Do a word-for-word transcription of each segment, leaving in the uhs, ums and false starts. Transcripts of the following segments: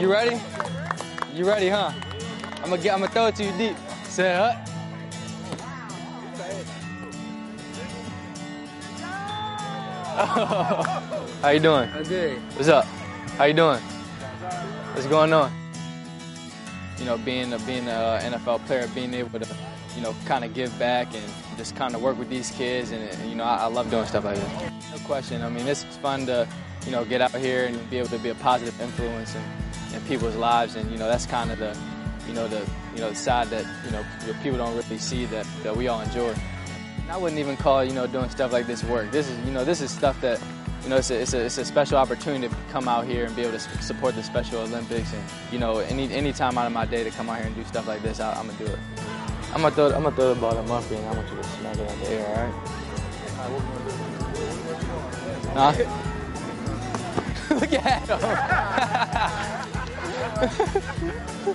You ready? You ready, huh? I'm gonna get, I'm gonna throw it to you deep. Say huh? How you doing? I'm good. What's up? How you doing? What's going on? You know, being a, being an N F L player, being able to, you know, kind of give back and just kind of work with these kids, and, and you know, I, I love doing stuff like this. No question. I mean, it's fun to, you know, get out here and be able to be a positive influence in, in people's lives, and you know, that's kind of the, you know, the, you know, the side that, you know, people don't really see that that we all enjoy. And I wouldn't even call, you know, doing stuff like this work. This is, you know, this is stuff that, you know, it's a, it's a, it's a special opportunity to come out here and be able to support the Special Olympics, and you know, any any time out of my day to come out here and do stuff like this, I, I'm gonna do it. I'm gonna throw, I'm gonna throw the ball to Murphy, and I want you to smack it out the air, all right? All right, huh? Look at him.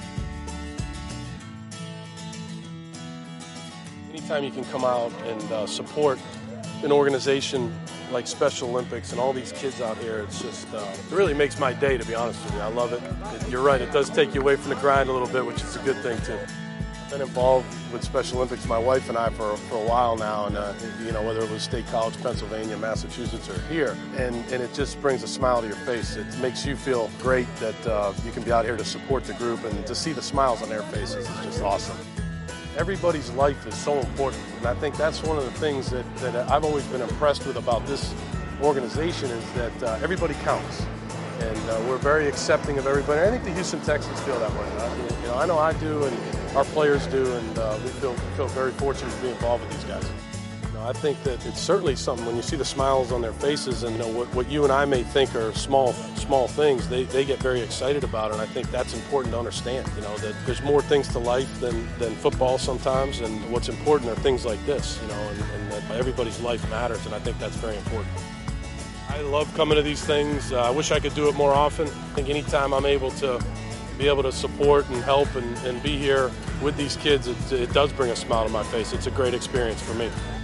Anytime you can come out and uh, support an organization like Special Olympics and all these kids out here, it's just, uh, it really makes my day, to be honest with you. I love it. it. You're right, it does take you away from the grind a little bit, which is a good thing too. I've been involved with Special Olympics, my wife and I, for, for a while now, and uh, you know, whether it was State College, Pennsylvania, Massachusetts, or here, and, and it just brings a smile to your face. It makes you feel great that uh, you can be out here to support the group, and to see the smiles on their faces is just awesome. Everybody's life is so important, and I think that's one of the things that, that I've always been impressed with about this organization, is that uh, everybody counts, and uh, we're very accepting of everybody. I think the Houston Texans feel that way. I, you know, I know I do, and our players do, and uh, we feel feel very fortunate to be involved with these guys. You know, I think that it's certainly something when you see the smiles on their faces, and you know, what, what you and I may think are small small things, they, they get very excited about it, and I think that's important to understand, you know, that there's more things to life than, than football sometimes, and what's important are things like this, you know, and, and that everybody's life matters, and I think that's very important. I love coming to these things. Uh, I wish I could do it more often. I think anytime I'm able to be able to support and help and, and be here with these kids, it, it does bring a smile to my face. It's a great experience for me.